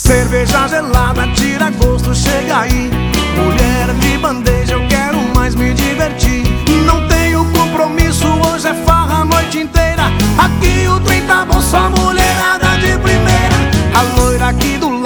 Cerveja gelada, tira gosto, chega aí. Mulher de bandeja, eu quero mais me divertir. Não tenho compromisso, hoje é farra a noite inteira. Aqui o trem tá bom, só mulherada de primeira. A loira aqui do